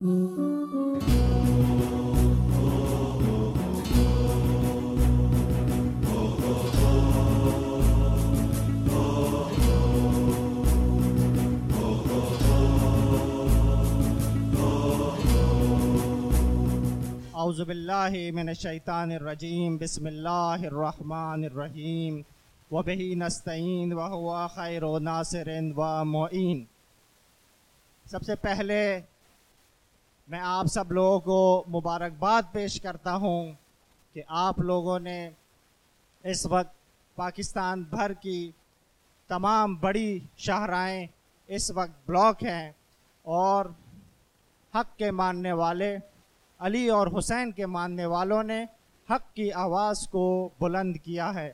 اعوذ باللہ من الشیطان الرجیم، بسم اللہ الرحمن الرحیم، وبہ نستعین وہو خیر ناصر و معین۔ سب سے پہلے میں آپ سب لوگوں کو مبارکباد پیش کرتا ہوں کہ آپ لوگوں نے اس وقت پاکستان بھر کی تمام بڑی شاہراہیں اس وقت بلاک ہیں اور حق کے ماننے والے، علی اور حسین کے ماننے والوں نے حق کی آواز کو بلند کیا ہے۔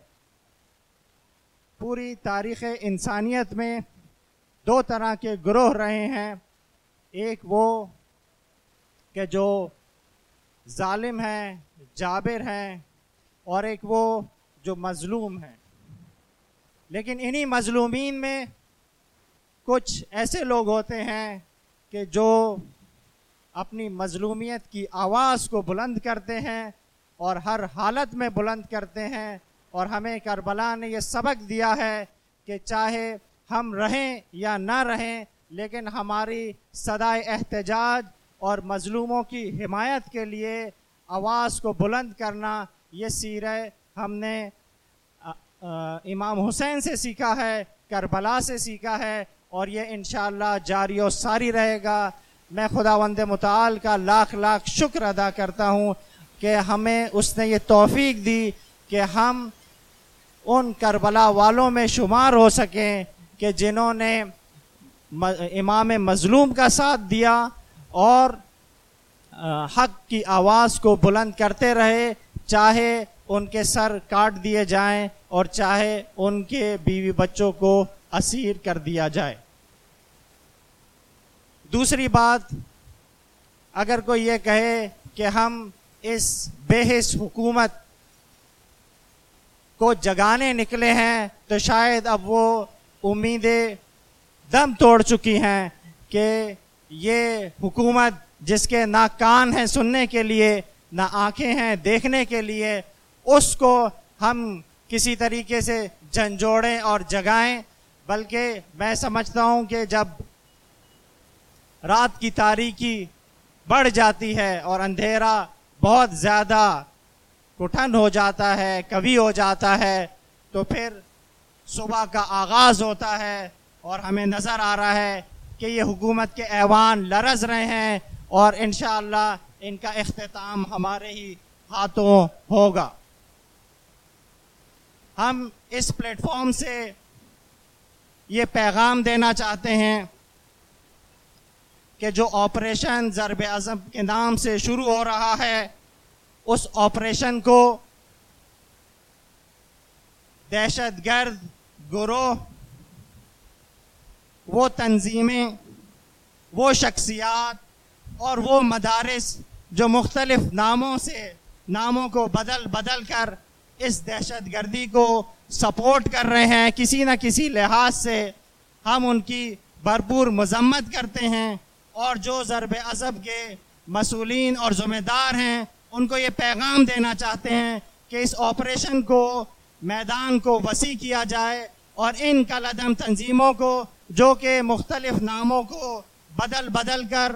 پوری تاریخ انسانیت میں دو طرح کے گروہ رہے ہیں، ایک وہ کہ جو ظالم ہیں، جابر ہیں، اور ایک وہ جو مظلوم ہیں۔ لیکن انہی مظلومین میں کچھ ایسے لوگ ہوتے ہیں کہ جو اپنی مظلومیت کی آواز کو بلند کرتے ہیں اور ہر حالت میں بلند کرتے ہیں، اور ہمیں کربلا نے یہ سبق دیا ہے کہ چاہے ہم رہیں یا نہ رہیں، لیکن ہماری صدائے احتجاج اور مظلوموں کی حمایت کے لیے آواز کو بلند کرنا، یہ سیرہ ہم نے امام حسین سے سیکھا ہے، کربلا سے سیکھا ہے، اور یہ انشاءاللہ جاری و ساری رہے گا۔ میں خداوند متعال کا لاکھ لاکھ شکر ادا کرتا ہوں کہ ہمیں اس نے یہ توفیق دی کہ ہم ان کربلا والوں میں شمار ہو سکیں کہ جنہوں نے امام مظلوم کا ساتھ دیا اور حق کی آواز کو بلند کرتے رہے، چاہے ان کے سر کاٹ دیے جائیں اور چاہے ان کے بیوی بچوں کو اسیر کر دیا جائے۔ دوسری بات، اگر کوئی یہ کہے کہ ہم اس بے حس حکومت کو جگانے نکلے ہیں، تو شاید اب وہ امیدیں دم توڑ چکی ہیں کہ یہ حکومت جس کے نہ کان ہیں سننے کے لیے، نہ آنکھیں ہیں دیکھنے کے لیے، اس کو ہم کسی طریقے سے جھنجھوڑیں اور جگائیں۔ بلکہ میں سمجھتا ہوں کہ جب رات کی تاریکی بڑھ جاتی ہے اور اندھیرا بہت زیادہ کٹھن ہو جاتا ہے، کبھی ہو جاتا ہے، تو پھر صبح کا آغاز ہوتا ہے اور ہمیں نظر آ رہا ہے کہ یہ حکومت کے ایوان لرز رہے ہیں اور انشاءاللہ ان کا اختتام ہمارے ہی ہاتھوں ہوگا۔ ہم اس پلیٹ فارم سے یہ پیغام دینا چاہتے ہیں کہ جو آپریشن ضرب عضب کے نام سے شروع ہو رہا ہے، اس آپریشن کو دہشت گرد گروہ، وہ تنظیمیں، وہ شخصیات اور وہ مدارس جو مختلف ناموں کو بدل بدل کر اس دہشت گردی کو سپورٹ کر رہے ہیں، کسی نہ کسی لحاظ سے ہم ان کی بھرپور مذمت کرتے ہیں، اور جو ضرب عضب کے مسئولین اور ذمہ دار ہیں ان کو یہ پیغام دینا چاہتے ہیں کہ اس آپریشن کو، میدان کو وسیع کیا جائے، اور ان کالعدم تنظیموں کو جو کہ مختلف ناموں کو بدل بدل کر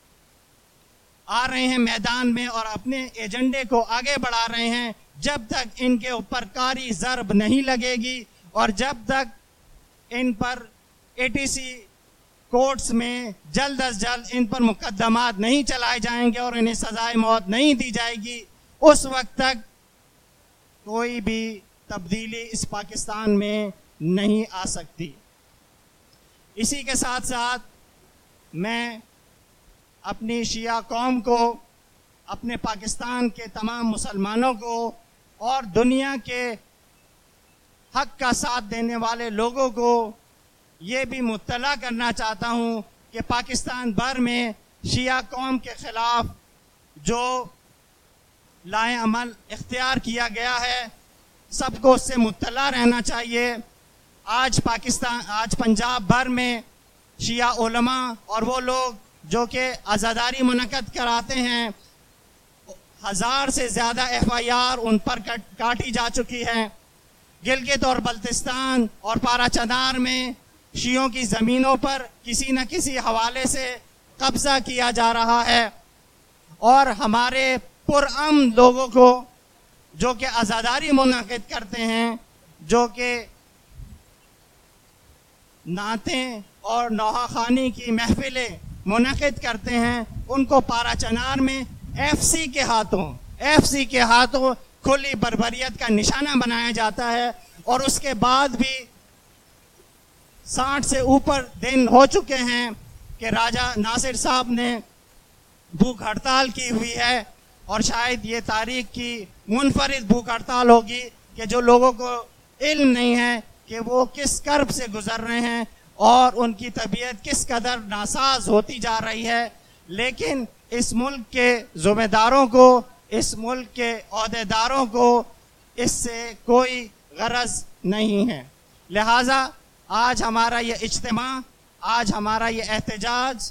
آ رہے ہیں میدان میں اور اپنے ایجنڈے کو آگے بڑھا رہے ہیں، جب تک ان کے اوپر کاری ضرب نہیں لگے گی اور جب تک ان پر ATC کورٹس میں جلد از جلد ان پر مقدمات نہیں چلائے جائیں گے اور انہیں سزائے موت نہیں دی جائے گی، اس وقت تک کوئی بھی تبدیلی اس پاکستان میں نہیں آ سکتی۔ اسی کے ساتھ ساتھ میں اپنی شیعہ قوم کو، اپنے پاکستان کے تمام مسلمانوں کو اور دنیا کے حق کا ساتھ دینے والے لوگوں کو یہ بھی مطلع کرنا چاہتا ہوں کہ پاکستان بھر میں شیعہ قوم کے خلاف جو لائے عمل اختیار کیا گیا ہے، سب کو اس سے مطلع رہنا چاہیے۔ آج پنجاب بھر میں شیعہ علماء اور وہ لوگ جو کہ عزاداری منعقد کراتے ہیں، 1000 سے زیادہ FIR ان پر کاٹی جا چکی ہے۔ گلگت اور بلتستان اور پارا چنار میں شیعوں کی زمینوں پر کسی نہ کسی حوالے سے قبضہ کیا جا رہا ہے، اور ہمارے پرامن لوگوں کو جو کہ عزاداری منعقد کرتے ہیں، جو کہ نعتیں اور نوحہ خوانی کی محفلیں منعقد کرتے ہیں، ان کو پارا چنار میں FC کے ہاتھوں کھلی بربریت کا نشانہ بنایا جاتا ہے، اور اس کے بعد بھی 60 سے اوپر دن ہو چکے ہیں کہ راجہ ناصر صاحب نے بھوک ہڑتال کی ہوئی ہے، اور شاید یہ تاریخ کی منفرد بھوک ہڑتال ہوگی کہ جو لوگوں کو علم نہیں ہے کہ وہ کس کرب سے گزر رہے ہیں اور ان کی طبیعت کس قدر ناساز ہوتی جا رہی ہے۔ لیکن اس ملک کے ذمہ داروں کو، اس ملک کے عہدیداروں کو اس سے کوئی غرض نہیں ہے، لہٰذا آج ہمارا یہ اجتماع، آج ہمارا یہ احتجاج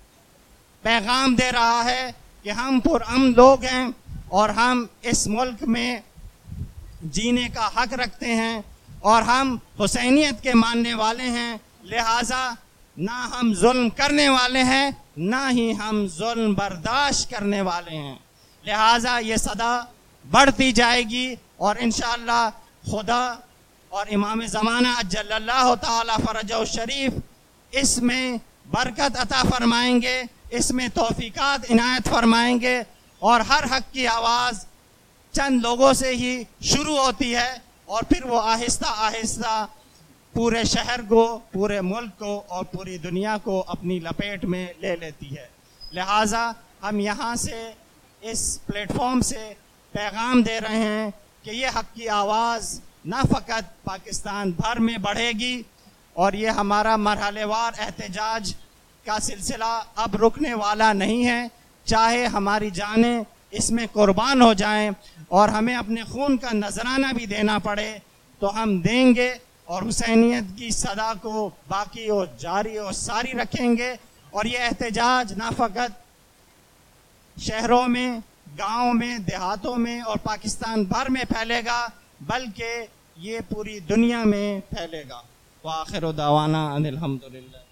پیغام دے رہا ہے کہ ہم پرامن لوگ ہیں اور ہم اس ملک میں جینے کا حق رکھتے ہیں، اور ہم حسینیت کے ماننے والے ہیں، لہٰذا نہ ہم ظلم کرنے والے ہیں، نہ ہی ہم ظلم برداشت کرنے والے ہیں، لہٰذا یہ صدا بڑھتی جائے گی، اور انشاءاللہ خدا اور امام زمانہ اجل اللہ تعالی فرجہ الشریف اس میں برکت عطا فرمائیں گے، اس میں توفیقات عنایت فرمائیں گے، اور ہر حق کی آواز چند لوگوں سے ہی شروع ہوتی ہے، اور پھر وہ آہستہ آہستہ پورے شہر کو، پورے ملک کو اور پوری دنیا کو اپنی لپیٹ میں لے لیتی ہے۔ لہٰذا ہم یہاں سے اس پلیٹ فارم سے پیغام دے رہے ہیں کہ یہ حق کی آواز نہ فقط پاکستان بھر میں بڑھے گی، اور یہ ہمارا مرحلے وار احتجاج کا سلسلہ اب رکنے والا نہیں ہے، چاہے ہماری جانیں اس میں قربان ہو جائیں اور ہمیں اپنے خون کا نذرانہ بھی دینا پڑے تو ہم دیں گے، اور حسینیت کی صدا کو باقی اور جاری اور ساری رکھیں گے، اور یہ احتجاج نہ فقط شہروں میں، گاؤں میں، دیہاتوں میں اور پاکستان بھر میں پھیلے گا، بلکہ یہ پوری دنیا میں پھیلے گا۔ وآخر دعوانا ان الحمدللہ۔